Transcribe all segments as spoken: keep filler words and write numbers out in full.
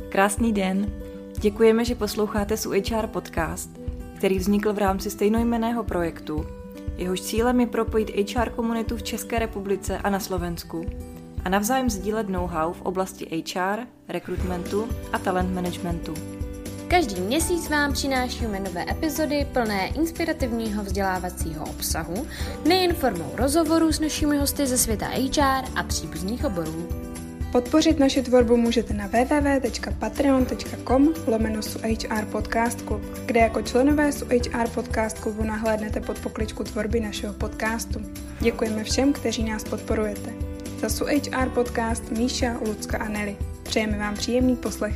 Krásný den. Děkujeme, že posloucháte S U H R podcast, který vznikl v rámci stejnojmenného projektu. Jehož cílem je propojit H R komunitu v České republice a na Slovensku a navzájem sdílet know-how v oblasti H R, rekrutmentu a talent managementu. Každý měsíc vám přinášíme nové epizody plné inspirativního vzdělávacího obsahu, nejen formou rozhovorů s našimi hosty ze světa H R a příbuzných oborů. Podpořit naši tvorbu můžete na www tečka patreon tečka com lomeno S U H R Podcast Club, kde jako členové S U H R Podcast Clubu nahlédnete pod pokličku tvorby našeho podcastu. Děkujeme všem, kteří nás podporujete. Za S U H R Podcast Míša, Lucka a Nelly. Přejeme vám příjemný poslech.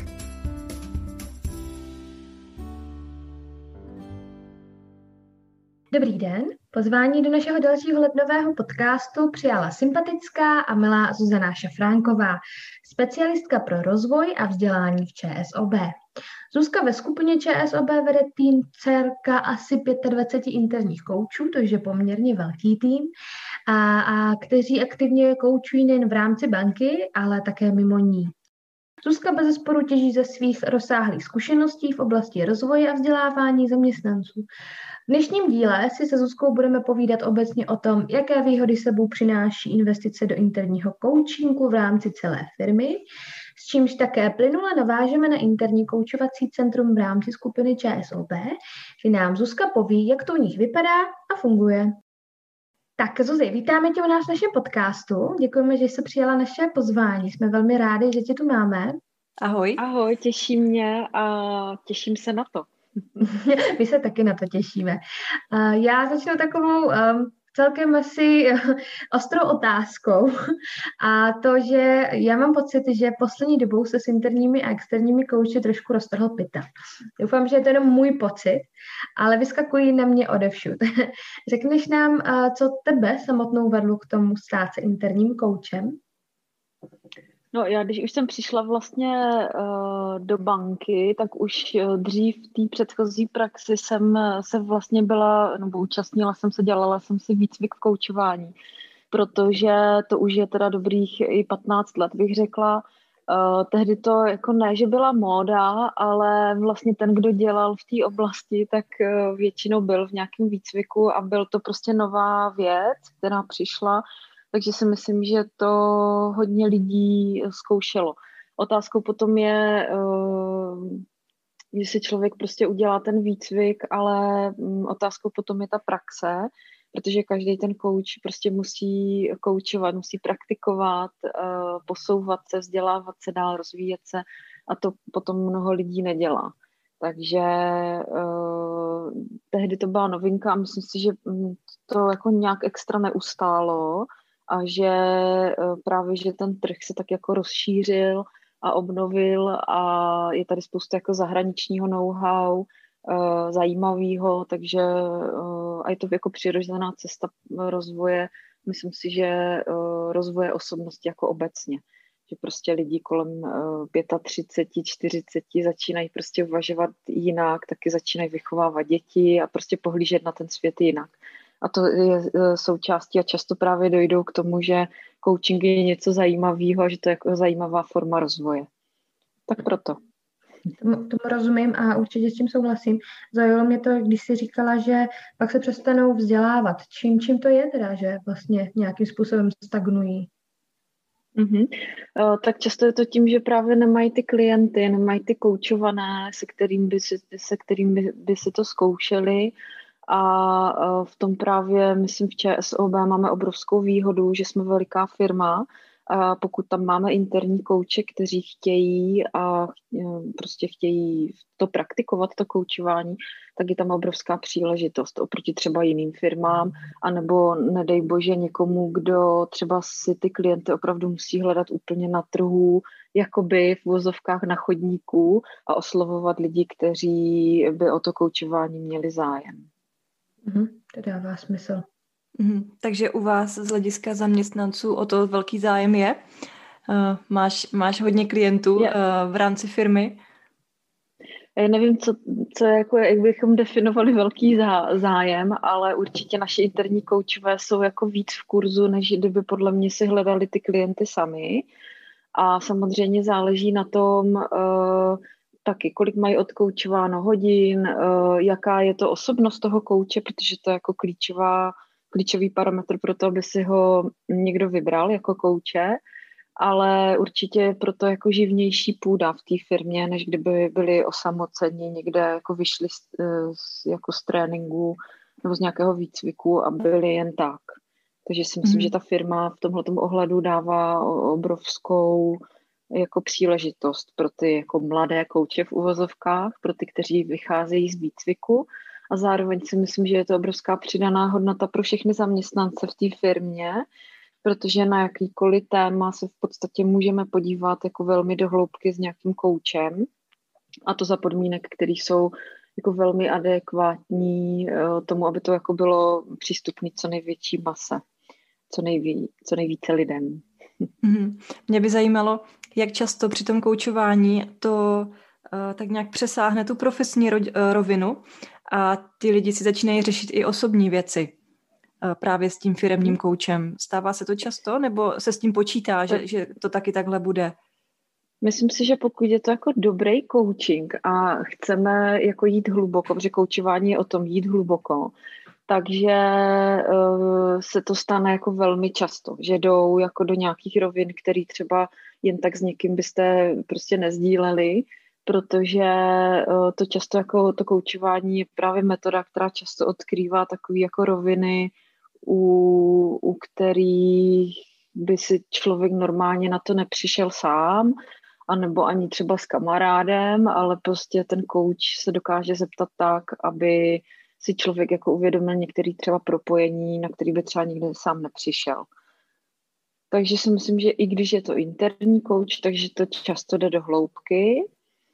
Dobrý den, pozvání do našeho dalšího lednového podcastu přijala sympatická a milá Zuzana Šafránková, specialistka pro rozvoj a vzdělání v Č S O B. Zuzka ve skupině Č S O B vede tým cirka asi dvacet pět interních koučů, to je poměrně velký tým, a, a kteří aktivně koučují nejen v rámci banky, ale také mimo ní. Zuzka bezesporu těží ze svých rozsáhlých zkušeností v oblasti rozvoje a vzdělávání zaměstnanců. V dnešním díle si se Zuzkou budeme povídat obecně o tom, jaké výhody sebou přináší investice do interního coachingu v rámci celé firmy, s čímž také plynule navážeme na interní koučovací centrum v rámci skupiny Č S O B, kdy nám Zuzka poví, jak to u nich vypadá a funguje. Tak Zuzi, vítáme tě u nás v našem podcastu. Děkujeme, že jsi přijala naše pozvání. Jsme velmi rádi, že tě tu máme. Ahoj. Ahoj, těší mě a těším se na to. My se taky na to těšíme. Já začnu takovou um, celkem asi ostrou otázkou a to, že já mám pocit, že poslední dobou se s interními a externími kouči trošku roztrhl pytel. Doufám, že je to jenom můj pocit, ale vyskakují na mě odevšud. Řekneš nám, co tebe samotnou vedlo k tomu stát se interním koučem? No já, když už jsem přišla vlastně uh, do banky, tak už dřív v té předchozí praxi jsem se vlastně byla, nebo účastnila jsem se, dělala jsem si výcvik v koučování, protože to už je teda dobrých i patnáct let, bych řekla. Uh, tehdy to jako ne, že byla móda, ale vlastně ten, kdo dělal v té oblasti, tak uh, většinou byl v nějakém výcviku a byl to prostě nová věc, která přišla. Takže si myslím, že to hodně lidí zkoušelo. Otázkou potom je, že si člověk prostě udělá ten výcvik, ale otázkou potom je ta praxe, protože každý ten kouč prostě musí koučovat, musí praktikovat, posouvat se, vzdělávat se dál, rozvíjet se a to potom mnoho lidí nedělá. Takže uh, tehdy to byla novinka a myslím si, že to jako nějak extra neustálo, a že právě, že ten trh se tak jako rozšířil a obnovil a je tady spousta jako zahraničního know-how, zajímavého, takže a je to jako přirozená cesta rozvoje, myslím si, že rozvoje osobnosti jako obecně, že prostě lidi kolem třicet pět, čtyřicet začínají prostě uvažovat jinak, taky začínají vychovávat děti a prostě pohlížet na ten svět jinak. A to je součástí a často právě dojdou k tomu, že coaching je něco zajímavého a že to je jako zajímavá forma rozvoje. Tak proto. Tomu, tomu rozumím a určitě s tím souhlasím. Zajímalo mě to, když jsi říkala, že pak se přestanou vzdělávat. Čím, čím to je teda, že vlastně nějakým způsobem stagnují? Mm-hmm. Tak často je to tím, že právě nemají ty klienty, nemají ty koučované, se kterým by si, se kterým by, by si to zkoušeli. A v tom právě, myslím, v Č S O B máme obrovskou výhodu, že jsme veliká firma a pokud tam máme interní kouče, kteří chtějí a prostě chtějí to praktikovat, to koučování, tak je tam obrovská příležitost oproti třeba jiným firmám, anebo nedej bože někomu, kdo třeba si ty klienty opravdu musí hledat úplně na trhu, jakoby v vozovkách na chodníku a oslovovat lidi, kteří by o to koučování měli zájem. Mm, to dává smysl. Mm, takže u vás z hlediska zaměstnanců o to velký zájem je? Uh, máš, máš hodně klientů uh, v rámci firmy? Já nevím, co, co jako, jak bychom definovali velký zá, zájem, ale určitě naši interní koučové jsou jako víc v kurzu, než kdyby podle mě si hledali ty klienty sami. A samozřejmě záleží na tom uh, taky, kolik mají odkoučováno hodin, uh, jaká je to osobnost toho kouče, protože to je jako klíčová, klíčový parametr pro to, aby si ho někdo vybral jako kouče, ale určitě je proto jako živnější půda v té firmě, než kdyby byli osamoceni, někde jako vyšli z, z, jako z tréninku nebo z nějakého výcviku a byli jen tak. Takže si myslím, mm. že ta firma v tomhletom ohledu dává obrovskou jako příležitost pro ty jako mladé kouče v uvozovkách, pro ty, kteří vycházejí z výcviku, a zároveň si myslím, že je to obrovská přidaná hodnota pro všechny zaměstnance v té firmě, protože na jakýkoliv téma se v podstatě můžeme podívat jako velmi do hloubky s nějakým koučem, a to za podmínek, které jsou jako velmi adekvátní tomu, aby to jako bylo přístupné co největší mase, co, nejví, co nejvíce lidem. Mm-hmm. Mě by zajímalo, jak často při tom koučování to uh, tak nějak přesáhne tu profesní ro- rovinu a ty lidi si začínají řešit i osobní věci uh, právě s tím firemním koučem. Stává se to často, nebo se s tím počítá, že, že to taky takhle bude? Myslím si, že pokud je to jako dobrý coaching a chceme jako jít hluboko, protože koučování je o tom jít hluboko, takže uh, se to stane jako velmi často, že jdou jako do nějakých rovin, který třeba jen tak s někým byste prostě nezdíleli, protože uh, to často jako to koučování je právě metoda, která často odkrývá takové jako roviny, u, u kterých by si člověk normálně na to nepřišel sám, anebo ani třeba s kamarádem, ale prostě ten coach se dokáže zeptat tak, aby si člověk jako uvědomil některé třeba propojení, na který by třeba nikdy sám nepřišel. Takže si myslím, že i když je to interní coach, takže to často jde do hloubky.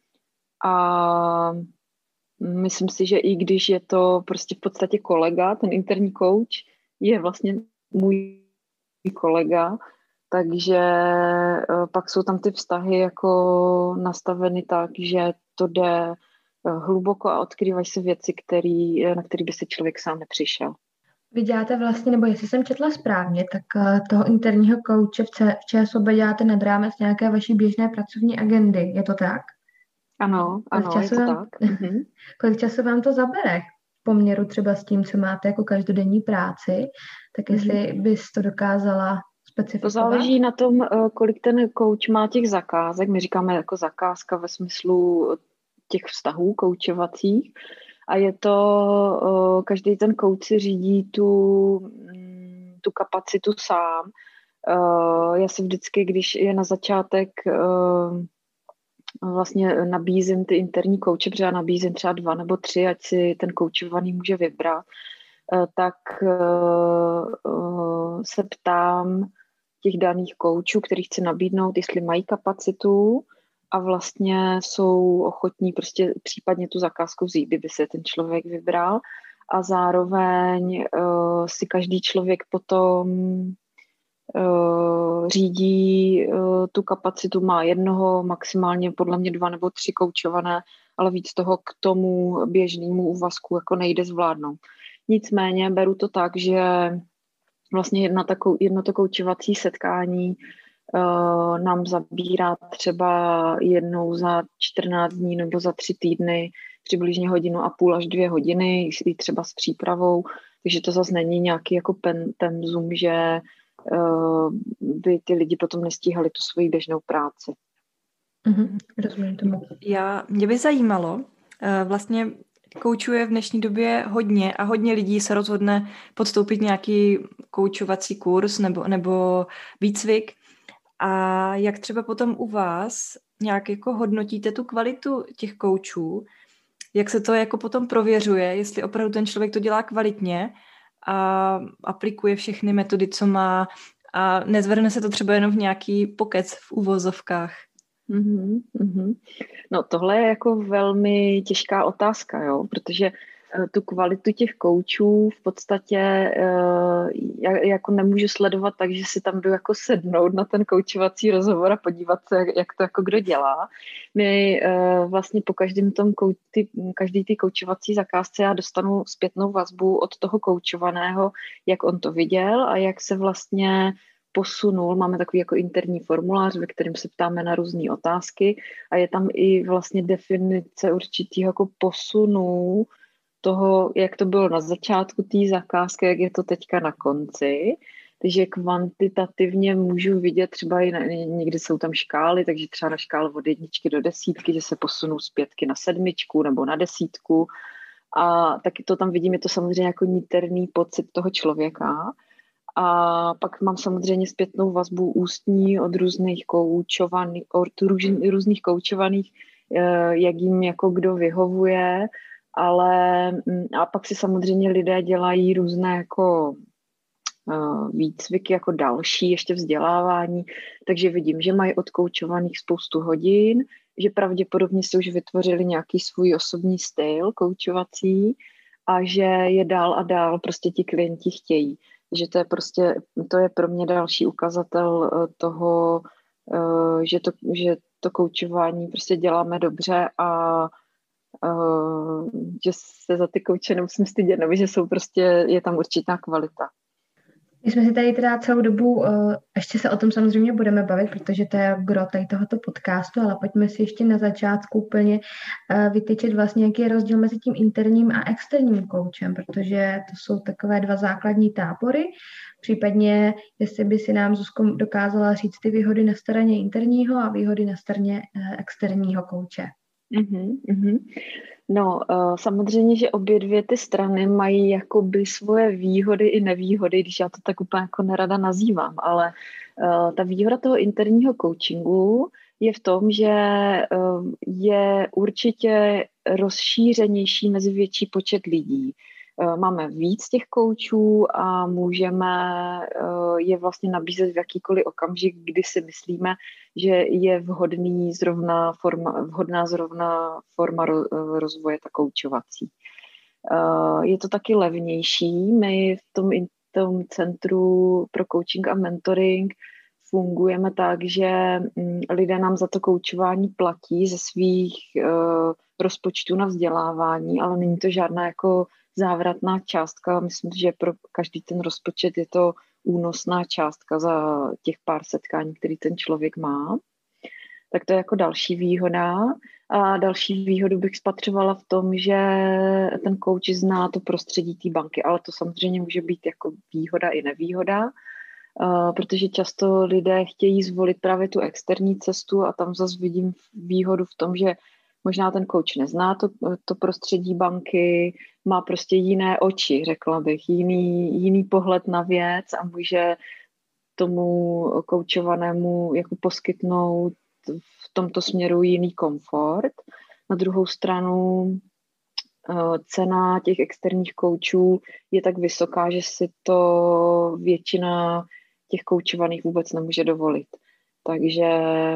A myslím si, že i když je to prostě v podstatě kolega, ten interní coach je vlastně můj kolega, takže pak jsou tam ty vztahy jako nastaveny tak, že to jde hluboko a odkrývají se věci, který, na které by si člověk sám nepřišel. Vy děláte vlastně, nebo jestli jsem četla správně, tak toho interního kouče v, C- v ČSOB děláte nad rámec nějaké vaší běžné pracovní agendy, je to tak? Ano, ano, je to vám, tak. Mhm. Kolik času vám to zabere v poměru třeba s tím, co máte jako každodenní práci, tak jestli mhm. bys to dokázala specifikovat? To záleží na tom, kolik ten kouč má těch zakázek. My říkáme jako zakázka ve smyslu těch vztahů koučovacích. A je to, každý ten kouč si řídí tu, tu kapacitu sám. Já si vždycky, když je na začátek, vlastně nabízím ty interní kouče, protože já nabízím třeba dva nebo tři, ať si ten koučovaný může vybrat, tak se ptám těch daných koučů, který chci nabídnout, jestli mají kapacitu a vlastně jsou ochotní prostě případně tu zakázku vzít, kdyby se ten člověk vybral. A zároveň uh, si každý člověk potom uh, řídí uh, tu kapacitu, má jednoho, maximálně podle mě dva nebo tři koučované, ale víc toho k tomu běžnému úvazku jako nejde zvládnout. Nicméně beru to tak, že vlastně jedna takovou, jedno to koučovací setkání uh, nám zabírá třeba jednou za čtrnáct dní nebo za tři týdny přibližně hodinu a půl až dvě hodiny, i třeba s přípravou, takže to zase není nějaký jako pen, penzum, že uh, by ty lidi potom nestíhali tu svoji běžnou práci. Mm-hmm, rozumím tomu. Já, mě by zajímalo, uh, vlastně koučuje v dnešní době hodně a hodně lidí se rozhodne podstoupit nějaký koučovací kurz nebo, nebo výcvik. A jak třeba potom u vás nějak jako hodnotíte tu kvalitu těch koučů, jak se to jako potom prověřuje, jestli opravdu ten člověk to dělá kvalitně a aplikuje všechny metody, co má a nezvrhne se to třeba jenom v nějaký pokec v uvozovkách. Mm-hmm, mm-hmm. No tohle je jako velmi těžká otázka, jo, protože uh, tu kvalitu těch koučů v podstatě uh, já, jako nemůžu sledovat tak, že si tam jdu jako sednout na ten koučovací rozhovor a podívat se, jak, jak to jako kdo dělá. My uh, vlastně po každém tom kou, ty, každý ty koučovací zakázce já dostanu zpětnou vazbu od toho koučovaného, jak on to viděl a jak se vlastně posunul, máme takový jako interní formulář, ve kterém se ptáme na různé otázky a je tam i vlastně definice určitých jako posunů toho, jak to bylo na začátku té zakázky, jak je to teďka na konci. Takže kvantitativně můžu vidět třeba i na, někdy jsou tam škály, takže třeba na škále od jedničky do desítky, že se posunou z pětky na sedmičku nebo na desítku. A taky to tam vidím, je to samozřejmě jako niterný pocit toho člověka. A pak mám samozřejmě zpětnou vazbu ústní od různých koučovaných, od různých koučovaných, jak jim jako kdo vyhovuje, ale a pak si samozřejmě lidé dělají různé jako výcviky jako další ještě vzdělávání, takže vidím, že mají odkoučovaných spoustu hodin, že pravděpodobně si už vytvořili nějaký svůj osobní styl koučovací a že je dál a dál prostě ti klienti chtějí. Že to je prostě, to je pro mě další ukazatel toho, že to, že to koučování prostě děláme dobře a že se za ty kouče nemusím stydět, nebo že jsou prostě, je tam určitá kvalita. My jsme si tady teda celou dobu, ještě se o tom samozřejmě budeme bavit, protože to je gro tady tohoto podcastu, ale pojďme si ještě na začátku úplně vytyčit vlastně, jaký je rozdíl mezi tím interním a externím koučem, protože to jsou takové dva základní tábory. Případně, jestli by si nám, Zuzko, dokázala říct ty výhody na straně interního a výhody na straně externího kouče. Mm-hmm, mm-hmm. No, uh, samozřejmě, že obě dvě ty strany mají jakoby svoje výhody i nevýhody, když já to tak úplně jako nerada nazývám, ale uh, ta výhoda toho interního coachingu je v tom, že uh, je určitě rozšířenější mezi větší počet lidí. Uh, máme víc těch koučů a můžeme uh, je vlastně nabízet v jakýkoliv okamžik, kdy si myslíme, že je vhodný zrovna forma, vhodná zrovna forma rozvoje ta koučovací. Je to taky levnější. My v tom, tom centru pro coaching a mentoring fungujeme tak, že lidé nám za to koučování platí ze svých rozpočtů na vzdělávání, ale není to žádná jako závratná částka. Myslím, že pro každý ten rozpočet je to únosná částka za těch pár setkání, který ten člověk má. Tak to je jako další výhoda. A další výhodu bych spatřovala v tom, že ten coach zná to prostředí té banky, ale to samozřejmě může být jako výhoda i nevýhoda, protože často lidé chtějí zvolit právě tu externí cestu a tam zase vidím výhodu v tom, že možná ten coach nezná to, to prostředí banky, má prostě jiné oči, řekla bych, jiný, jiný pohled na věc a může tomu koučovanému jako poskytnout v tomto směru jiný komfort. Na druhou stranu cena těch externích koučů je tak vysoká, že si to většina těch koučovaných vůbec nemůže dovolit. Takže,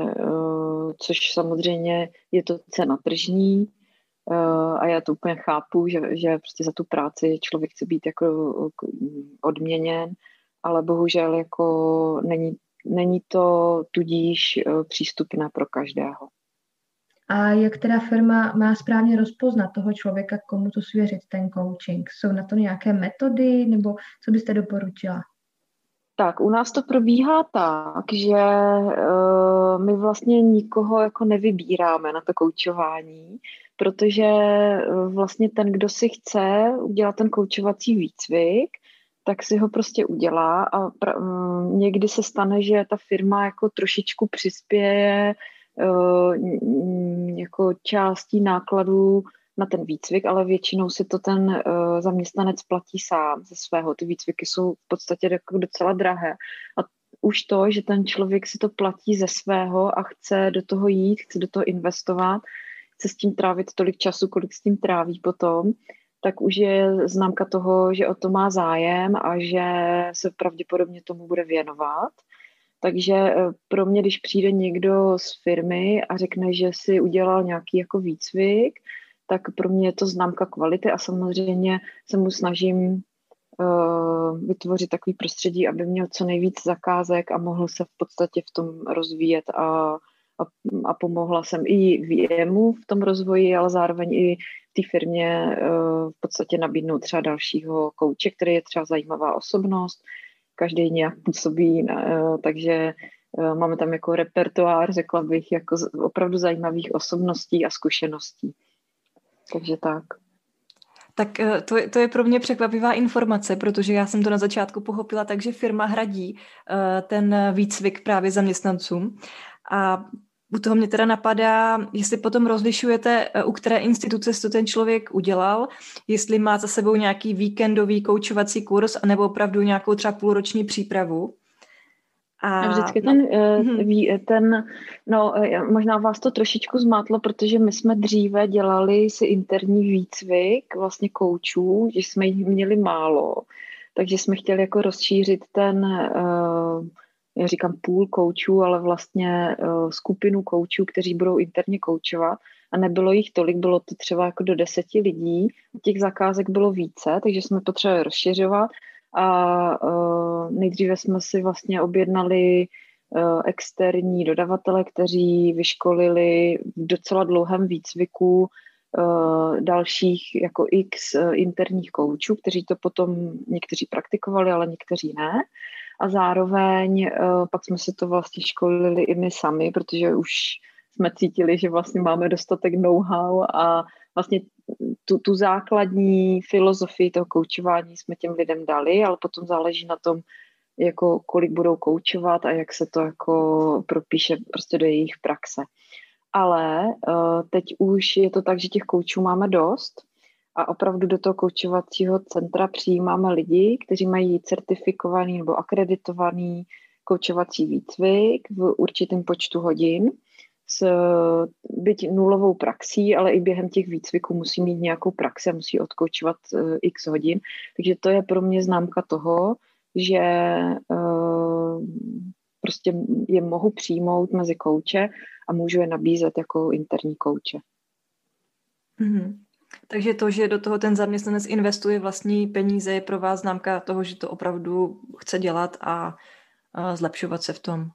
což samozřejmě je to cena tržní a já to úplně chápu, že, že prostě za tu práci člověk chce být jako odměněn, ale bohužel jako není, není to tudíž přístupné pro každého. A jak teda firma má správně rozpoznat toho člověka, komu to svěřit ten coaching? Jsou na to nějaké metody, nebo co byste doporučila? Tak, u nás to probíhá tak, že uh, my vlastně nikoho jako nevybíráme na to koučování, protože uh, vlastně ten, kdo si chce udělat ten koučovací výcvik, tak si ho prostě udělá a pra, um, někdy se stane, že ta firma jako trošičku přispěje uh, jako částí nákladů na ten výcvik, ale většinou si to ten uh, zaměstnanec platí sám ze svého. Ty výcviky jsou v podstatě jako docela drahé. A už to, že ten člověk si to platí ze svého a chce do toho jít, chce do toho investovat, chce s tím trávit tolik času, kolik s tím tráví potom, tak už je známka toho, že o to má zájem a že se pravděpodobně tomu bude věnovat. Takže pro mě, když přijde někdo z firmy a řekne, že si udělal nějaký jako výcvik, tak pro mě je to známka kvality a samozřejmě se mu snažím uh, vytvořit takový prostředí, aby měl co nejvíc zakázek a mohl se v podstatě v tom rozvíjet a, a, a pomohla jsem i jemu v tom rozvoji, ale zároveň i v té firmě uh, v podstatě nabídnout třeba dalšího kouče, který je třeba zajímavá osobnost, každý nějak působí, takže máme tam jako repertoár, řekla bych, jako opravdu zajímavých osobností a zkušeností. Takže tak. Tak to, to je pro mě překvapivá informace, protože já jsem to na začátku pochopila tak, že firma hradí ten výcvik právě zaměstnancům. A u toho mě teda napadá, jestli potom rozlišujete, u které instituce to ten člověk udělal, jestli má za sebou nějaký víkendový koučovací kurz, anebo opravdu nějakou třeba půlroční přípravu. A vždycky ten, no. ten, no možná vás to trošičku zmátlo, protože my jsme dříve dělali si interní výcvik vlastně koučů, že jsme jich měli málo, takže jsme chtěli jako rozšířit ten, já říkám půl koučů, ale vlastně skupinu koučů, kteří budou interně koučovat a nebylo jich tolik, bylo to třeba jako do deseti lidí, těch zakázek bylo více, takže jsme potřebovali rozšiřovat. A uh, nejdříve jsme si vlastně objednali uh, externí dodavatele, kteří vyškolili v docela dlouhém výcviku uh, dalších jako x uh, interních koučů, kteří to potom někteří praktikovali, ale někteří ne. A zároveň uh, pak jsme se to vlastně školili i my sami, protože už jsme cítili, že vlastně máme dostatek know-how a vlastně tu, tu základní filozofii toho koučování jsme těm lidem dali, ale potom záleží na tom, jako kolik budou koučovat a jak se to jako propíše prostě do jejich praxe. Ale uh, teď už je to tak, že těch koučů máme dost a opravdu do toho koučovacího centra přijímáme lidi, kteří mají certifikovaný nebo akreditovaný koučovací výcvik v určitém počtu hodin, s byť nulovou praxí, ale i během těch výcviků musí mít nějakou praxi a musí odkoučovat uh, x hodin. Takže to je pro mě známka toho, že uh, prostě je mohu přijmout mezi kouče a můžu je nabízet jako interní kouče. Mm-hmm. Takže to, že do toho ten zaměstnanec investuje vlastní peníze, je pro vás známka toho, že to opravdu chce dělat a, a zlepšovat se v tom.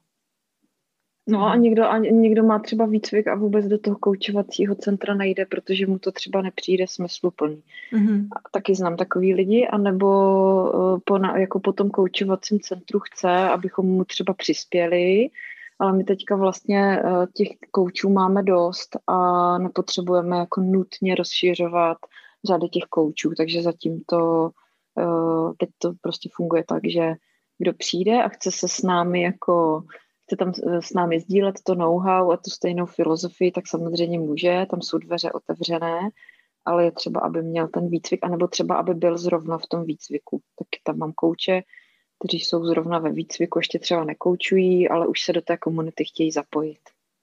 No a někdo, a někdo má třeba výcvik a vůbec do toho koučovacího centra nejde, protože mu to třeba nepřijde smysluplný. Mm-hmm. A taky znám takový lidi, anebo po, jako po tom koučovacím centru chce, abychom mu třeba přispěli, ale my teďka vlastně těch koučů máme dost a nepotřebujeme jako nutně rozšiřovat řady těch koučů, takže zatím to, teď to prostě funguje tak, že kdo přijde a chce se s námi jako chce tam s námi sdílet to know-how a tu stejnou filozofii, tak samozřejmě může, tam jsou dveře otevřené, ale je třeba, aby měl ten výcvik, anebo třeba, aby byl zrovna v tom výcviku. Taky tam mám kouče, kteří jsou zrovna ve výcviku, ještě třeba nekoučují, ale už se do té komunity chtějí zapojit.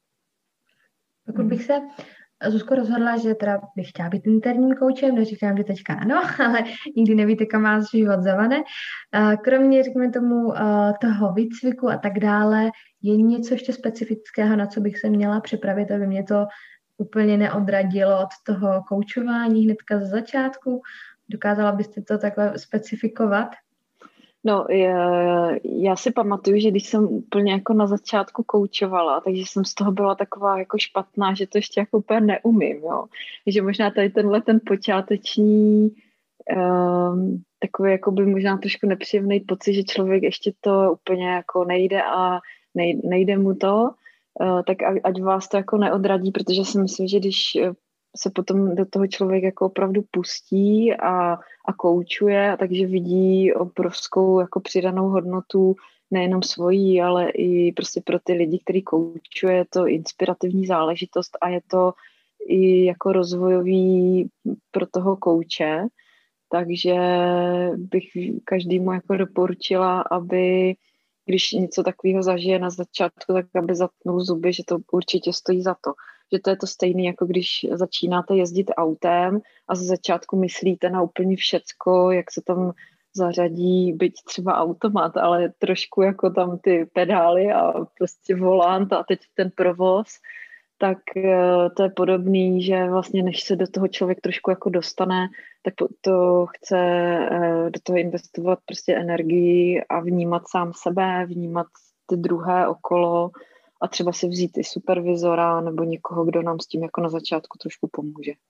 Pokud bych se, Zuzko, rozhodla, že teda bych chtěla být interním koučem, neříkám, že teďka ano, ale nikdy nevíte, kam vás život zavane. Kromě, řekněme tomu, toho výcviku a tak dále, je něco ještě specifického, na co bych se měla připravit, aby mě to úplně neodradilo od toho koučování hnedka ze začátku? Dokázala byste to takhle specifikovat? No, já, já si pamatuju, že když jsem úplně jako na začátku koučovala, takže jsem z toho byla taková jako špatná, že to ještě jako úplně neumím, jo. Že možná tady tenhle ten počáteční um, takový jako by možná trošku nepříjemný pocit, že člověk ještě to úplně jako nejde a nej, nejde mu to, uh, tak ať vás to jako neodradí, protože si myslím, že když se potom do toho člověk jako opravdu pustí a, a koučuje, takže vidí obrovskou jako přidanou hodnotu nejenom svojí, ale i prostě pro ty lidi, který koučuje, je to inspirativní záležitost a je to i jako rozvojový pro toho kouče, takže bych každému jako doporučila, aby když něco takového zažije na začátku, tak aby zatnul zuby, že to určitě stojí za to. Že to je to stejné, jako když začínáte jezdit autem a ze začátku myslíte na úplně všecko, jak se tam zařadí, byť třeba automat, ale trošku jako tam ty pedály a prostě volant a teď ten provoz, tak to je podobný, že vlastně než se do toho člověk trošku jako dostane, tak to chce do toho investovat prostě energii a vnímat sám sebe, vnímat ty druhé okolo a třeba si vzít i supervizora nebo někoho, kdo nám s tím jako na začátku trošku pomůže.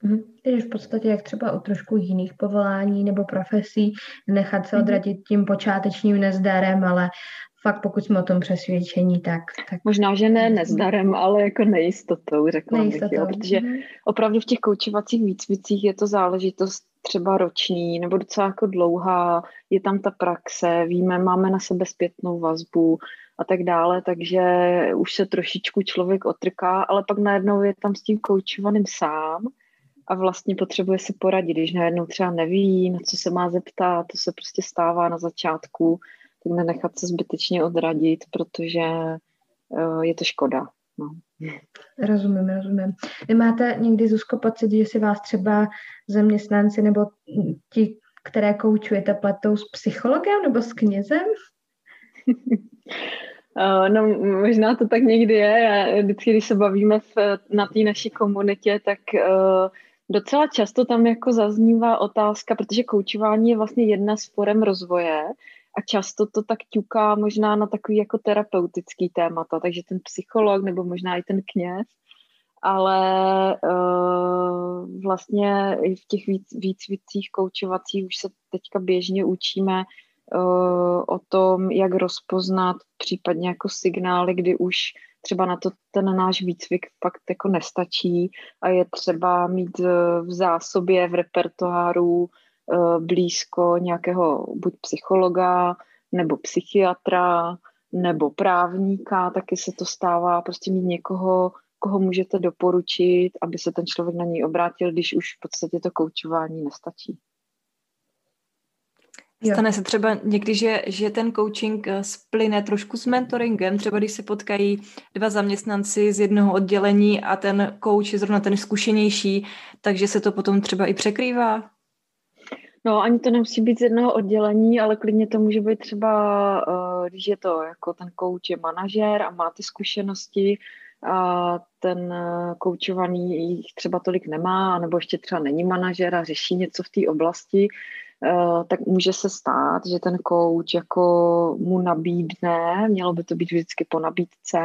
Mhm. Je v podstatě jak třeba u trošku jiných povolání nebo profesí, nechat se odradit tím počátečním nezdarem, ale fakt pokud jsme o tom přesvědčení, tak... tak... Možná, že ne nezdarem, ale jako nejistotou, řekla Nejistotou. bych, jo, protože Mhm. opravdu v těch koučovacích výcvicích je to záležitost třeba roční nebo docela jako dlouhá, je tam ta praxe, víme, máme na sebe zpětnou vazbu a tak dále, takže už se trošičku člověk otrká, ale pak najednou je tam s tím koučovaným sám a vlastně potřebuje se poradit, když najednou třeba neví, na co se má zeptat, to se prostě stává na začátku, tak nenechat se zbytečně odradit, protože uh, je to škoda. No. Rozumím, rozumím. Vy máte někdy, Zuzko, pocit, že si vás třeba zaměstnanci nebo ti, které koučujete, pletou s psychologem nebo s knězem? Uh, no, možná to tak někdy je. Já vždycky, když se bavíme v, na té naší komunitě, tak uh, docela často tam jako zaznívá otázka, protože koučování je vlastně jedna z forem rozvoje a často to tak ťuká možná na takový jako terapeutický témata, takže ten psycholog nebo možná i ten kněz, ale uh, vlastně i v těch víc, výcvicích koučovacích už se teďka běžně učíme uh, o tom, jak rozpoznat případně jako signály, kdy už třeba na to ten náš výcvik fakt jako nestačí a je třeba mít v zásobě, v repertoáru blízko nějakého buď psychologa, nebo psychiatra, nebo právníka, taky se to stává, prostě mít někoho, koho můžete doporučit, aby se ten člověk na něj obrátil, když už v podstatě to koučování nestačí. Stane se třeba někdy, že, že ten coaching splyne trošku s mentoringem, třeba když se potkají dva zaměstnanci z jednoho oddělení a ten coach je zrovna ten zkušenější, takže se to potom třeba i překrývá? No, ani to nemusí být z jednoho oddělení, ale klidně to může být třeba, když je to jako ten coach je manažer a má ty zkušenosti a ten koučovaný jich třeba tolik nemá, nebo ještě třeba není manažer a řeší něco v té oblasti, tak může se stát, že ten coach jako mu nabídne, mělo by to být vždycky po nabídce,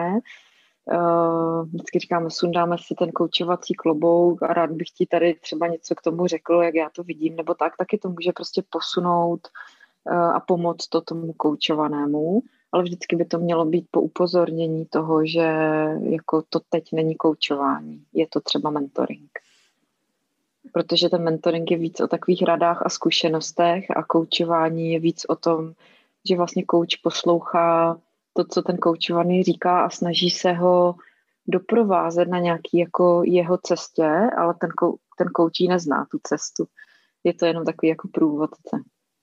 vždycky říkáme, sundáme si ten koučovací klobouk a rád bych ti tady třeba něco k tomu řekl, jak já to vidím, nebo tak, taky to může prostě posunout a pomoct to tomu koučovanému, ale vždycky by to mělo být po upozornění toho, že jako to teď není koučování, je to třeba mentoring. Protože ten mentoring je víc o takových radách a zkušenostech a koučování je víc o tom, že vlastně kouč poslouchá to, co ten koučovaný říká a snaží se ho doprovázet na nějaký jako jeho cestě, ale ten, kou, ten kouč jí nezná tu cestu. Je to jenom takový jako průvodce.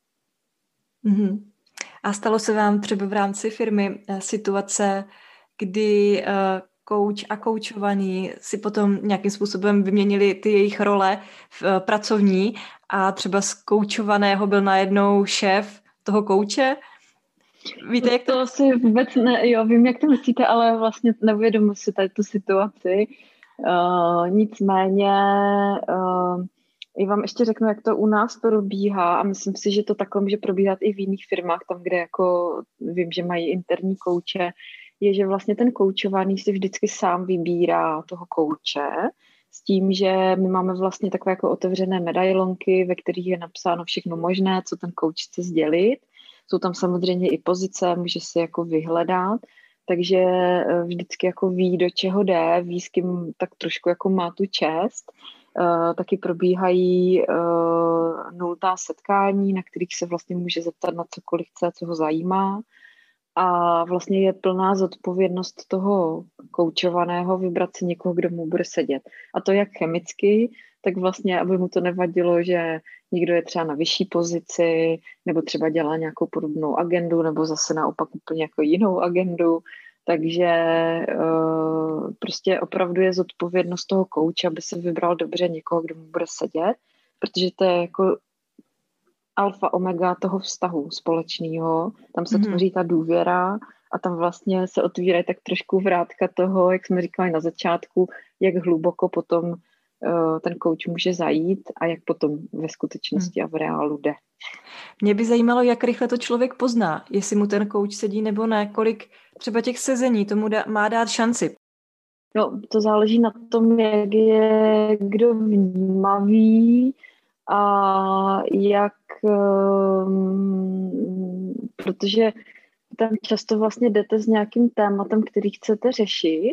Mm-hmm. A stalo se vám třeba v rámci firmy situace, kdy kouč a koučovaný si potom nějakým způsobem vyměnili ty jejich role v pracovní a třeba z koučovaného byl najednou šéf toho kouče? Víte, jak to? To si vůbec ne, jo, vím, jak to myslíte, ale vlastně neuvědomuji si tady tu situaci. Uh, nicméně uh, i vám ještě řeknu, jak to u nás probíhá a myslím si, že to takhle může probíhat i v jiných firmách, tam, kde jako vím, že mají interní kouče, je, že vlastně ten koučovaný si vždycky sám vybírá toho kouče s tím, že my máme vlastně takové jako otevřené medailonky, ve kterých je napsáno všechno možné, co ten kouč chce sdělit. Jsou tam samozřejmě i pozice, může si jako vyhledat, takže vždycky jako ví, do čeho jde, ví, s kým tak trošku jako má tu čest. Uh, taky probíhají uh, nultá setkání, na kterých se vlastně může zeptat na cokoliv chce, co ho zajímá. A vlastně je plná zodpovědnost toho koučovaného vybrat si někoho, kdo mu bude sedět. A to jak chemicky, tak vlastně, aby mu to nevadilo, že někdo je třeba na vyšší pozici, nebo třeba dělá nějakou podobnou agendu, nebo zase naopak úplně jako jinou agendu. Takže uh, prostě opravdu je zodpovědnost toho kouče, aby se vybral dobře někoho, kdo mu bude sedět, protože to je jako alfa omega toho vztahu společného. Tam se mm-hmm. tvoří ta důvěra a tam vlastně se otvírají tak trošku vrátka toho, jak jsme říkali na začátku, jak hluboko potom uh, ten kouč může zajít a jak potom ve skutečnosti mm. a v reálu jde. Mě by zajímalo, jak rychle to člověk pozná, jestli mu ten kouč sedí nebo ne, kolik třeba těch sezení tomu dá, má dát šanci. No, to záleží na tom, jak je kdo vnímavý a jak, um, protože tam často vlastně jdete s nějakým tématem, který chcete řešit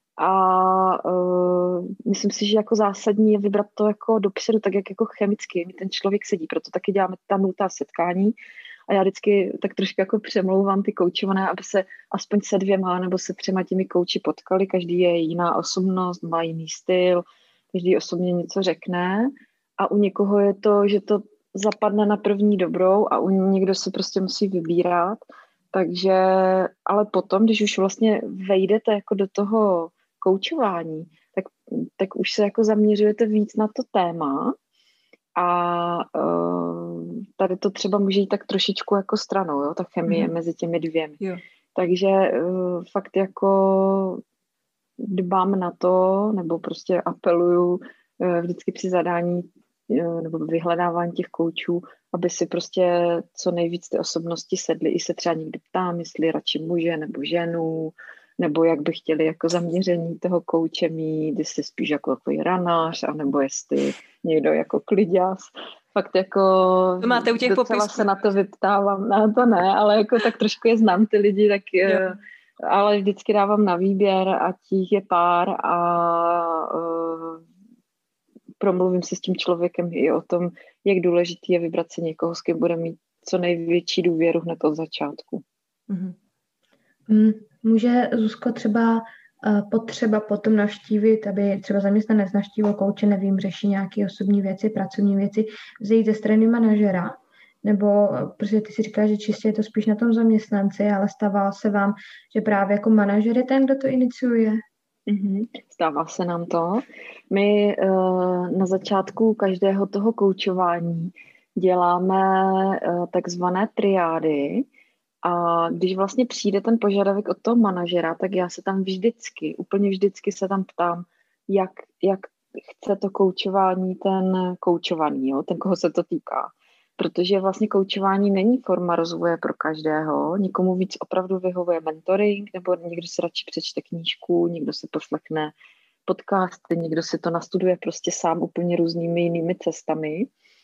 a uh, myslím si, že jako zásadní je vybrat to jako dopředu, tak jak jako chemicky mi ten člověk sedí, proto taky děláme ta nultá setkání a já vždycky tak trošku jako přemlouvám ty koučované, aby se aspoň se dvěma nebo se třema těmi kouči potkali, každý je jiná osobnost, má jiný styl, každý osobně něco řekne a u někoho je to, že to zapadne na první dobrou a u někdo si prostě musí vybírat. Takže, ale potom, když už vlastně vejdete jako do toho koučování, tak, tak už se jako zaměřujete víc na to téma a uh, tady to třeba může jít tak trošičku jako stranou, jo, ta chemie mm-hmm. mezi těmi dvěmi. Jo. Takže uh, fakt jako dbám na to, nebo prostě apeluju uh, vždycky při zadání nebo vyhledávání těch koučů, aby si prostě co nejvíc ty osobnosti sedly. I se třeba někdy ptám, jestli radši muže nebo ženu, nebo jak by chtěli jako zaměření toho kouče mít, jestli spíš jako takový ranář, anebo jestli někdo jako kliďas. Fakt jako to máte u těch docela popisků. Se na to vyptávám. No to ne, ale jako tak trošku je znám ty lidi, tak jo. Ale vždycky dávám na výběr a těch je pár a uh, promluvím si s tím člověkem i o tom, jak důležitý je vybrat si někoho, s kým bude mít co největší důvěru hned od začátku. Mm-hmm. Může, Zuzko, třeba uh, potřeba potom navštívit, aby třeba zaměstnanec navštívil kouče, nevím, řeší nějaké osobní věci, pracovní věci, vzít ze strany manažera, nebo protože ty si říkáš, že čistě je to spíš na tom zaměstnanci, ale stává se vám, že právě jako manažer je ten, kdo to iniciuje? Mm-hmm. Stává se nám to. My uh, na začátku každého toho koučování děláme uh, takzvané triády a když vlastně přijde ten požadavek od toho manažera, tak já se tam vždycky, úplně vždycky se tam ptám, jak, jak chce to koučování ten koučovaný, jo? Ten, koho se to týká. Protože vlastně koučování není forma rozvoje pro každého. Nikomu víc opravdu vyhovuje mentoring, nebo někdo si radši přečte knížku, někdo si poslechne podcasty, někdo si to nastuduje prostě sám úplně různými jinými cestami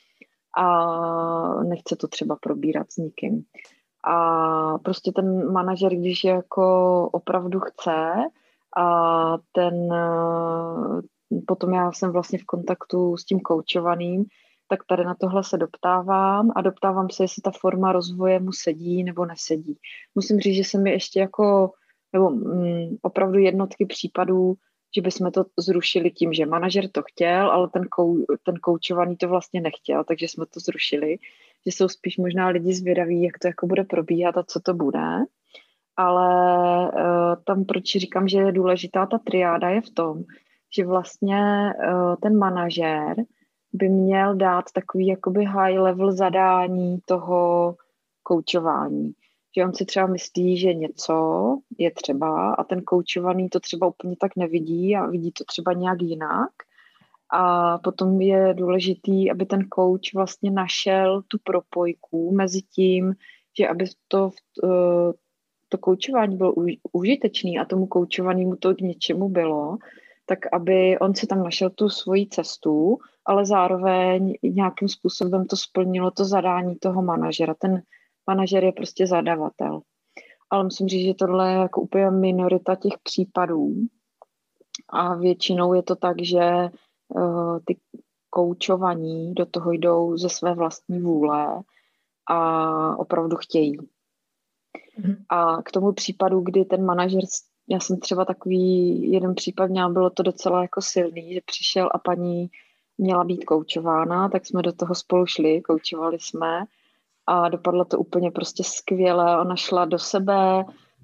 a nechce to třeba probírat s nikým. A prostě ten manažer, když je jako opravdu chce a ten potom já jsem vlastně v kontaktu s tím koučovaným, tak tady na tohle se doptávám a doptávám se, jestli ta forma rozvoje mu sedí nebo nesedí. Musím říct, že se mi ještě jako, nebo mm, opravdu jednotky případů, že bychom to zrušili tím, že manažer to chtěl, ale ten, kou, ten koučovaný to vlastně nechtěl, takže jsme to zrušili. Že jsou spíš možná lidi zvědaví, jak to jako bude probíhat a co to bude. Ale uh, tam, proč říkám, že je důležitá ta triáda, je v tom, že vlastně uh, ten manažer by měl dát takový jakoby high level zadání toho koučování. Že on si třeba myslí, že něco je třeba a ten koučovaný to třeba úplně tak nevidí a vidí to třeba nějak jinak. A potom je důležitý, aby ten kouč vlastně našel tu propojku mezi tím, že aby to, to koučování bylo užitečný a tomu koučovanému to k něčemu bylo, tak aby on si tam našel tu svoji cestu, ale zároveň nějakým způsobem to splnilo to zadání toho manažera. Ten manažer je prostě zadavatel. Ale musím říct, že tohle je jako úplně minorita těch případů. A většinou je to tak, že uh, ty koučovaní do toho jdou ze své vlastní vůle a opravdu chtějí. Mm. A k tomu případu, kdy ten manažer, já jsem třeba takový jeden případ měla, bylo to docela jako silný, že přišel a paní měla být koučována, tak jsme do toho spolu šli, koučovali jsme a dopadlo to úplně prostě skvěle. Ona šla do sebe,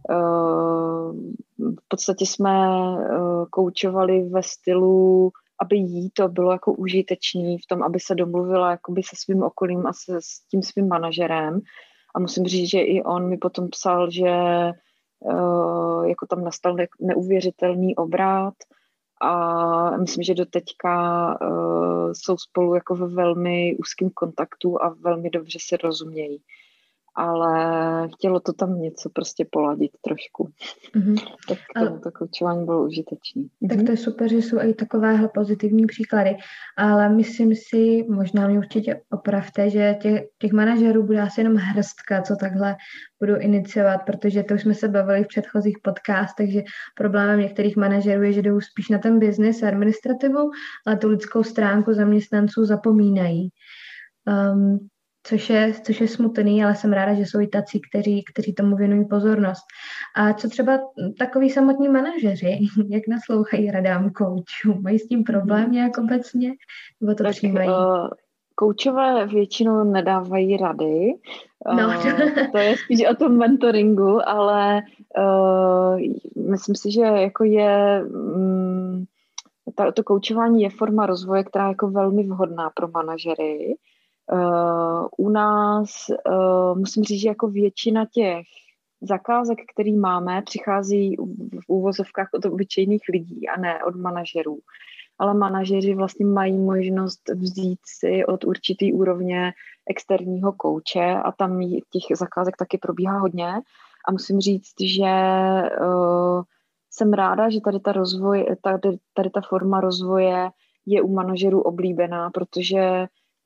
v podstatě jsme koučovali ve stylu, aby jí to bylo jako užitečný v tom, aby se domluvila jakoby se svým okolím a se, s tím svým manažerem. A musím říct, že i on mi potom psal, že jako tam nastal neuvěřitelný obrat a myslím, že do teďka uh, jsou spolu jako ve velmi úzkém kontaktu a velmi dobře si rozumějí. ale chtělo to tam něco prostě poladit trošku. Mm-hmm. Tak k tomu to koučování bylo užitečné. Tak to je super, že jsou i takovéhle pozitivní příklady, ale myslím si, možná mě určitě opravte, že těch, těch manažerů bude asi jenom hrstka, co takhle budou iniciovat, protože to už jsme se bavili v předchozích podcastech, že problémem některých manažerů je, že jdou spíš na ten biznis a administrativu, ale tu lidskou stránku zaměstnanců zapomínají. Um, Což je, což je smutný, ale jsem ráda, že jsou i tací, kteří, kteří tomu věnují pozornost. A co třeba takový samotní manažeři, jak naslouchají radám koučů? Mají s tím problém nějak obecně? Nebo to tak, přijímají? Uh, koučové většinou nedávají rady. No. Uh, to je spíš o tom mentoringu, ale uh, myslím si, že jako je... Um, ta, to koučování je forma rozvoje, která je jako velmi vhodná pro manažery. Uh, u nás uh, musím říct, že jako většina těch zakázek, který máme, přichází v úvozovkách od obyčejných lidí a ne od manažerů. Ale manažeři vlastně mají možnost vzít si od určitý úrovně externího kouče a tam těch zakázek taky probíhá hodně. A musím říct, že uh, jsem ráda, že tady ta, rozvoj, tady, tady ta forma rozvoje je u manažerů oblíbená, protože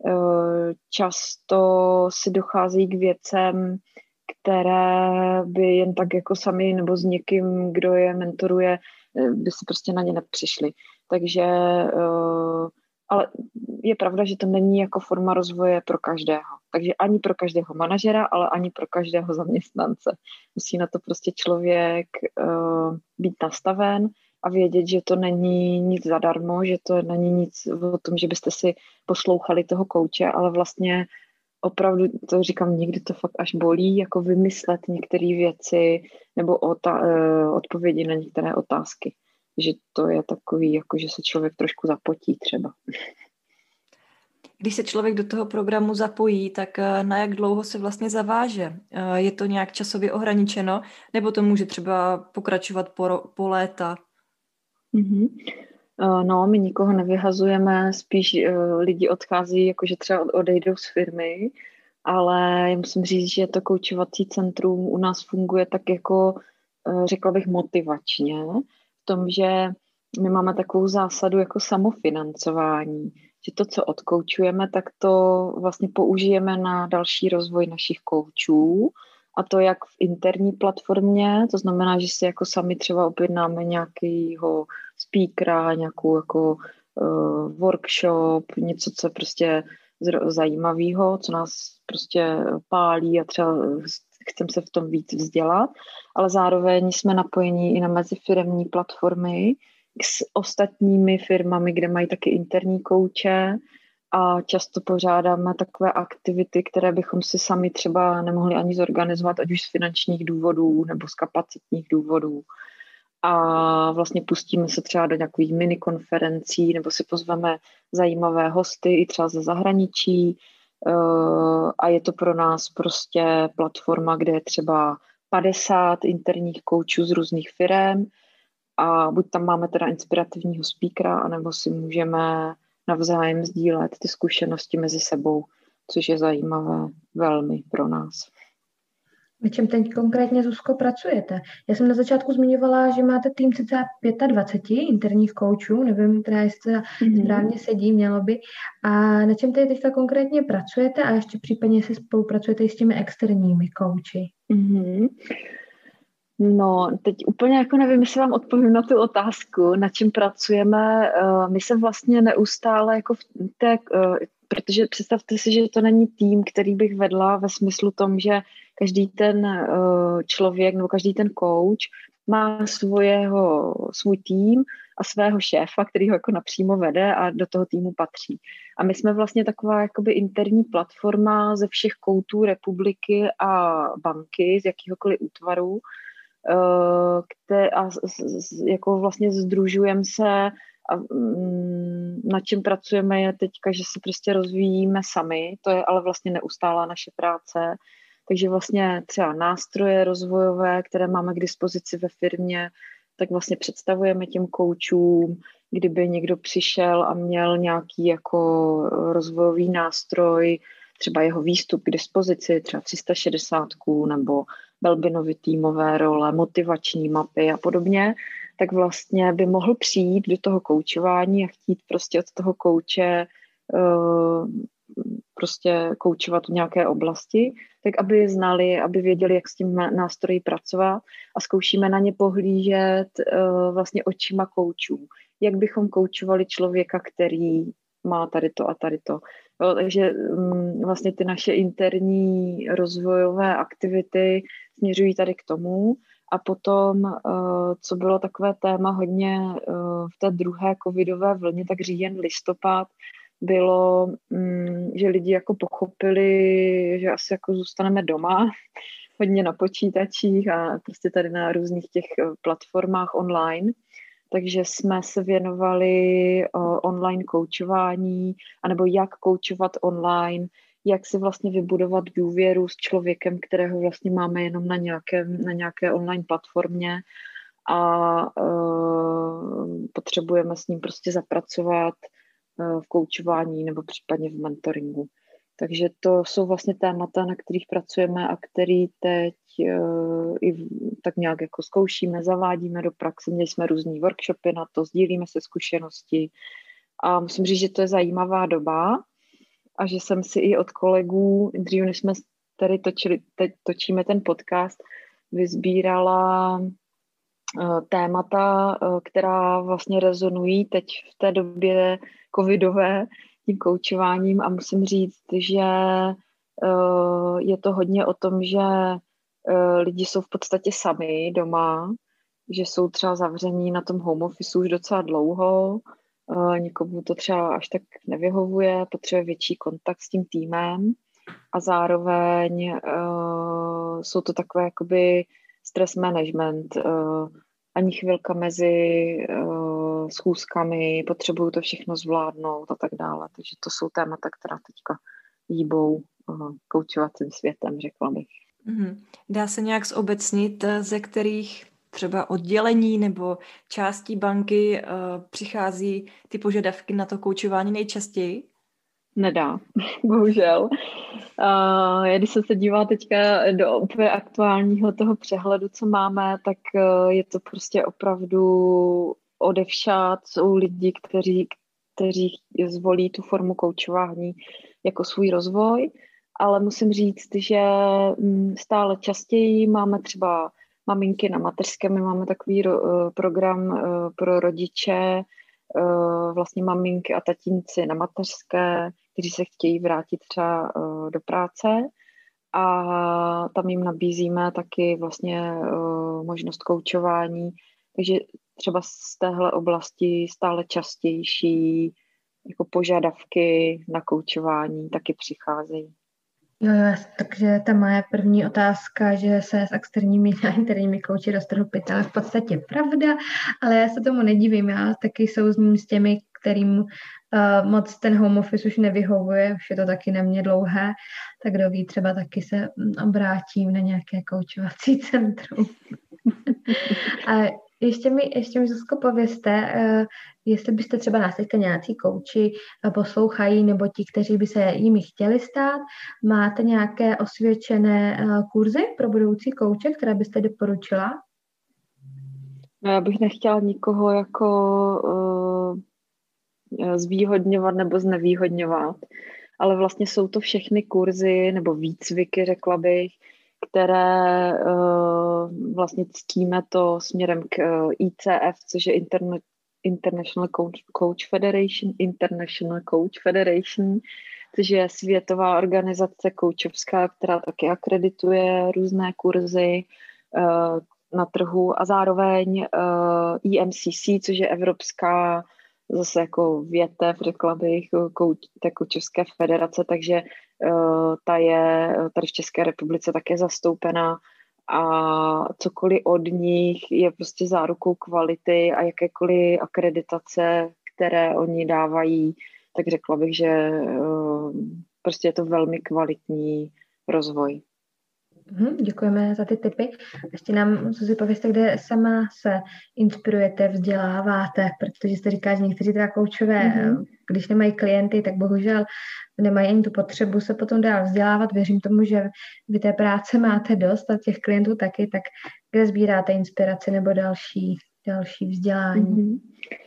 často si docházejí k věcem, které by jen tak jako sami nebo s někým, kdo je mentoruje, by si prostě na ně nepřišli. Takže, ale je pravda, že to není jako forma rozvoje pro každého. Takže ani pro každého manažera, ale ani pro každého zaměstnance. Musí na to prostě člověk být nastaven a vědět, že to není nic zadarmo, že to není nic o tom, že byste si poslouchali toho kouče, ale vlastně opravdu, to říkám, někdy to fakt až bolí, jako vymyslet některé věci nebo ota- odpovědi na některé otázky. Že to je takový, jako že se člověk trošku zapotí třeba. Když se člověk do toho programu zapojí, tak na jak dlouho se vlastně zaváže? Je to nějak časově ohraničeno, nebo to může třeba pokračovat po, po léta? Mm-hmm. No, my nikoho nevyhazujeme, spíš uh, lidi odchází, jakože třeba odejdou z firmy, ale já musím říct, že to koučovací centrum u nás funguje tak jako, uh, řekla bych, motivačně, v tom, že my máme takovou zásadu jako samofinancování, že to, co odkoučujeme, tak to vlastně použijeme na další rozvoj našich koučů, a to jak v interní platformě, to znamená, že si jako sami třeba objednáme nějakýho speakera, nějakou jako uh, workshop, něco, co prostě zajímavého, co nás prostě pálí a třeba chceme se v tom víc vzdělat, ale zároveň jsme napojení i na mezifiremní platformy s ostatními firmami, kde mají taky interní kouče, a často pořádáme takové aktivity, které bychom si sami třeba nemohli ani zorganizovat, ať už z finančních důvodů nebo z kapacitních důvodů. A vlastně pustíme se třeba do nějakých minikonferencí nebo si pozveme zajímavé hosty i třeba ze zahraničí. A je to pro nás prostě platforma, kde je třeba padesát interních koučů z různých firem a buď tam máme teda inspirativního speakera, anebo si můžeme navzájem sdílet ty zkušenosti mezi sebou, což je zajímavé velmi pro nás. Na čem teď konkrétně, Zuzko, pracujete? Já jsem na začátku zmiňovala, že máte tým cca dvacet pět interních koučů, nevím, teda jestli mm-hmm. správně sedí, mělo by. A na čem teď teďka konkrétně pracujete a ještě případně si spolupracujete i s těmi externími kouči? Mm-hmm. No, teď úplně jako nevím, jestli vám odpovím na tu otázku, na čem pracujeme. My se vlastně neustále jako v té, protože představte si, že to není tým, který bych vedla ve smyslu tom, že každý ten člověk nebo každý ten coach má svojeho, svůj tým a svého šéfa, který ho jako napřímo vede a do toho týmu patří. A my jsme vlastně taková jakoby interní platforma ze všech koutů republiky a banky, z jakýhokoliv útvaru, které a jako vlastně sdružujeme se a na čem pracujeme je teďka, že se prostě rozvíjíme sami, to je ale vlastně neustálá naše práce, takže vlastně třeba nástroje rozvojové, které máme k dispozici ve firmě, tak vlastně představujeme těm koučům, kdyby někdo přišel a měl nějaký jako rozvojový nástroj, třeba jeho výstup k dispozici, třeba tři sta šedesát nebo Belbinovy týmové role, motivační mapy a podobně, tak vlastně by mohl přijít do toho koučování a chtít prostě od toho kouče prostě koučovat v nějaké oblasti, tak aby je znali, aby věděli, jak s tím nástroji pracovat a zkoušíme na ně pohlížet vlastně očima koučů. Jak bychom koučovali člověka, který má tady to a tady to. Jo, takže vlastně ty naše interní rozvojové aktivity směřují tady k tomu. A potom, co bylo takové téma hodně v té druhé covidové vlně, tak říjen, listopad, bylo, že lidi jako pochopili, že asi jako zůstaneme doma, hodně na počítačích a prostě tady na různých těch platformách online. Takže jsme se věnovali online koučování, anebo jak koučovat online, jak si vlastně vybudovat důvěru s člověkem, kterého vlastně máme jenom na nějaké, na nějaké online platformě a uh, potřebujeme s ním prostě zapracovat uh, v koučování nebo případně v mentoringu. Takže to jsou vlastně témata, na kterých pracujeme a který teď uh, i v, tak nějak jako zkoušíme, zavádíme do praxe. Měli jsme různý workshopy na to, sdílíme se zkušenosti a musím říct, že to je zajímavá doba a že jsem si i od kolegů, dřív než jsme tady točili, teď točíme ten podcast, vyzbírala uh, témata, uh, která vlastně rezonují teď v té době covidové, tím koučováním a musím říct, že uh, je to hodně o tom, že uh, lidi jsou v podstatě sami doma, že jsou třeba zavření na tom home office už docela dlouho, uh, nikomu to třeba až tak nevyhovuje, potřebuje větší kontakt s tím týmem a zároveň uh, jsou to takové jakoby stress management, uh, ani chvilka mezi uh, schůzkami, potřebuju to všechno zvládnout a tak dále. Takže to jsou témata, která teďka hýbou uh, koučovacím světem, řekla bych. Mm-hmm. Dá se nějak zobecnit, ze kterých třeba oddělení nebo částí banky uh, přichází ty požadavky na to koučování nejčastěji? Nedá, bohužel. Uh, když se se dívá teďka do úplně aktuálního toho přehledu, co máme, tak uh, je to prostě opravdu odevšad. Jsou lidi, kteří, kteří zvolí tu formu koučování jako svůj rozvoj, ale musím říct, že stále častěji máme třeba maminky na mateřské, my máme takový ro, program uh, pro rodiče, uh, vlastně maminky a tatínci na mateřské, kteří se chtějí vrátit třeba uh, do práce a tam jim nabízíme taky vlastně uh, možnost koučování, takže třeba z téhle oblasti stále častější jako požadavky na koučování taky přicházejí. Jo, jo, takže ta moje první otázka, že se s externími a interními kouči roztrhopit, ale v podstatě pravda, ale já se tomu nedivím, já taky souzním s těmi, kterým uh, moc ten home office už nevyhovuje, už je to taky na mě dlouhé, tak kdo ví, třeba taky se obrátím na nějaké koučovací centrum. A ještě mi, ještě mi Zuzko, povězte, uh, jestli byste třeba nás teďka nějací kouči uh, poslouchají, nebo ti, kteří by se jimi chtěli stát, máte nějaké osvědčené uh, kurzy pro budoucí kouče, které byste doporučila? No, já bych nechtěla nikoho jako uh, zvýhodňovat nebo znevýhodňovat, ale vlastně jsou to všechny kurzy nebo výcviky, řekla bych, které uh, vlastně ctíme to směrem k uh, I C F, což je Interna- International Coach, Coach Federation, International Coach Federation, což je světová organizace koučovská, která taky akredituje různé kurzy uh, na trhu a zároveň uh, E M C C, což je Evropská zase jako větev, řekla bych, kouč, té koučovské federace, takže uh, ta je tady v České republice také zastoupená a cokoliv od nich je prostě zárukou kvality a jakékoliv akreditace, které oni dávají, tak řekla bych, že uh, prostě je to velmi kvalitní rozvoj. Hmm, děkujeme za ty tipy. Ještě nám, Zuzi, povězte, kde sama se inspirujete, vzděláváte, protože jste říká, že někteří teda koučové, mm-hmm. když nemají klienty, tak bohužel nemají ani tu potřebu se potom dál vzdělávat. Věřím tomu, že vy té práce máte dost a těch klientů taky, tak kde sbíráte inspiraci nebo další, další vzdělání? Mm-hmm.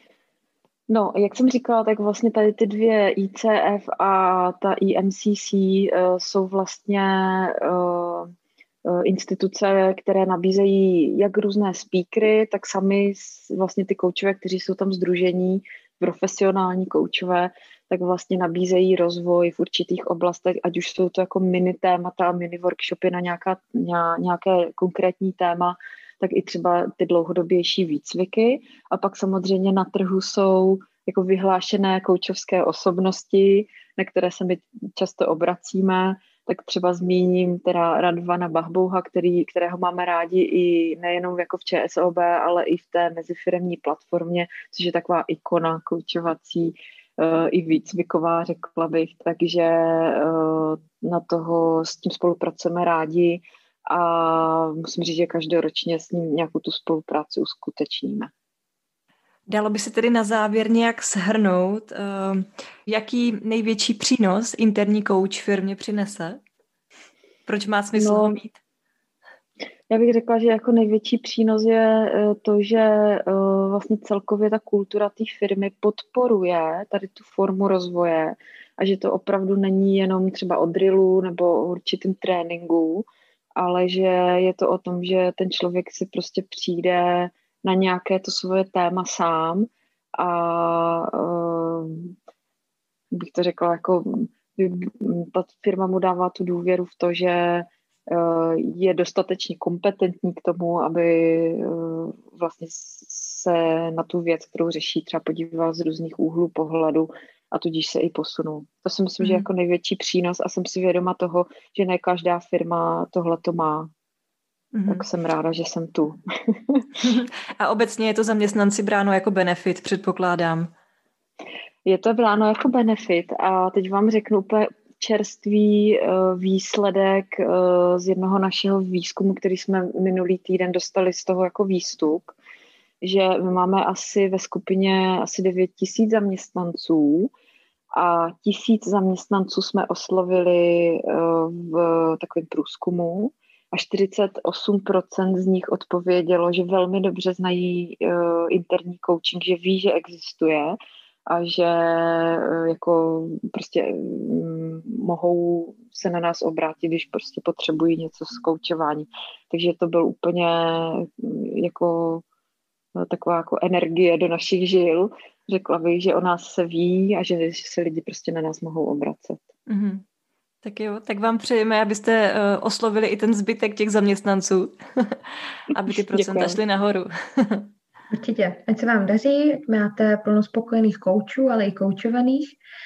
No, jak jsem říkala, tak vlastně tady ty dvě I C F a ta I M C C uh, jsou vlastně uh, instituce, které nabízejí jak různé speakery, tak sami vlastně ty koučové, kteří jsou tam sdružení, profesionální koučové, tak vlastně nabízejí rozvoj v určitých oblastech, ať už jsou to jako mini témata, mini workshopy na nějaká, nějaké konkrétní téma, tak i třeba ty dlouhodobější výcviky. A pak samozřejmě na trhu jsou jako vyhlášené koučovské osobnosti, na které se my často obracíme. Tak třeba zmíním teda Radvana Bahbouha, který, kterého máme rádi i nejenom jako v Č S O B, ale i v té mezifiremní platformě, což je taková ikona koučovací uh, i výcviková, řekla bych. Takže uh, na toho s tím spolupracujeme rádi a musím říct, že každoročně s ním nějakou tu spolupráci uskutečníme. Dalo by se tedy na závěr nějak shrnout, uh, jaký největší přínos interní coach firmě přinese? Proč má smysl no, ho mít? Já bych řekla, že jako největší přínos je to, že uh, vlastně celkově ta kultura té firmy podporuje tady tu formu rozvoje a že to opravdu není jenom třeba o drillu nebo o určitým tréninku, ale že je to o tom, že ten člověk si prostě přijde na nějaké to svoje téma sám a uh, bych to řekla, jako ta firma mu dává tu důvěru v to, že uh, je dostatečně kompetentní k tomu, aby uh, vlastně se na tu věc, kterou řeší, třeba podíval z různých úhlů pohledu a tudíž se i posunul. To si myslím, mm. že je jako největší přínos a jsem si vědoma toho, že ne každá firma tohle to má. Mm-hmm. Tak jsem ráda, že jsem tu. A obecně je to zaměstnanci bráno jako benefit, předpokládám. Je to bráno jako benefit a teď vám řeknu úplně čerstvý uh, výsledek uh, z jednoho našeho výzkumu, který jsme minulý týden dostali z toho jako výstup, že my máme asi ve skupině asi devět tisíc zaměstnanců a tisíc zaměstnanců jsme oslovili uh, v takovém průzkumu a čtyřicet osm procent z nich odpovědělo, že velmi dobře znají uh, interní coaching, že ví, že existuje a že uh, jako prostě um, mohou se na nás obrátit, když prostě potřebují něco z koučování. Takže to byl úplně jako taková jako energie do našich žil. Řekla bych, že o nás se ví a že se lidi prostě na nás mohou obracet. Mm-hmm. Tak jo, tak vám přejeme, abyste uh, oslovili i ten zbytek těch zaměstnanců, aby ty procenta šly nahoru. Určitě. Ať se vám daří, máte plno spokojených koučů, ale i koučovaných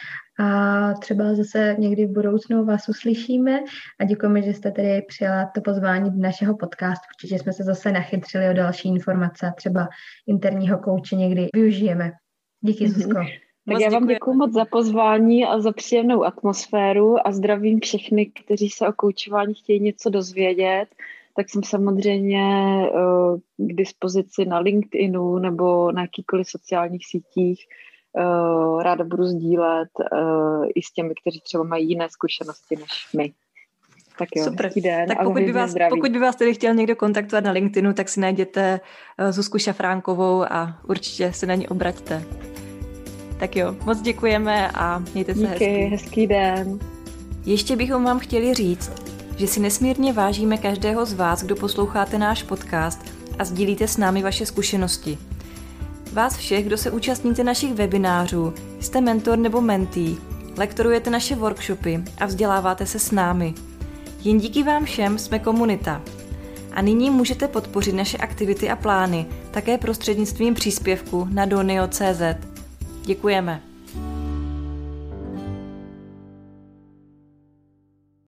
a třeba zase někdy v budoucnu vás uslyšíme a děkujeme, že jste tedy přijala to pozvání do našeho podcastu. Určitě jsme se zase nachytřili o další informace a třeba interního kouče někdy využijeme. Díky, Zuzko. Mm-hmm. Tak já vám děkuji moc za pozvání a za příjemnou atmosféru a zdravím všechny, kteří se o koučování chtějí něco dozvědět. Tak jsem samozřejmě uh, k dispozici na LinkedInu nebo na jakýkoliv sociálních sítích. Uh, ráda budu sdílet uh, i s těmi, kteří třeba mají jiné zkušenosti než my. Tak jo, super. Hezký den. Tak pokud by, vás, pokud by vás tedy chtěl někdo kontaktovat na LinkedInu, tak si najděte uh, Zuzku Šafránkovou a určitě se na ní obraťte. Tak jo, moc děkujeme a mějte se Díky, hezky. hezký den. Ještě bychom vám chtěli říct, že si nesmírně vážíme každého z vás, kdo posloucháte náš podcast a sdílíte s námi vaše zkušenosti. Vás všech, kdo se účastníte našich webinářů, jste mentor nebo mentee, lektorujete naše workshopy a vzděláváte se s námi. Jen díky vám všem jsme komunita. A nyní můžete podpořit naše aktivity a plány také prostřednictvím příspěvku na donio tečka cé zet. Děkujeme.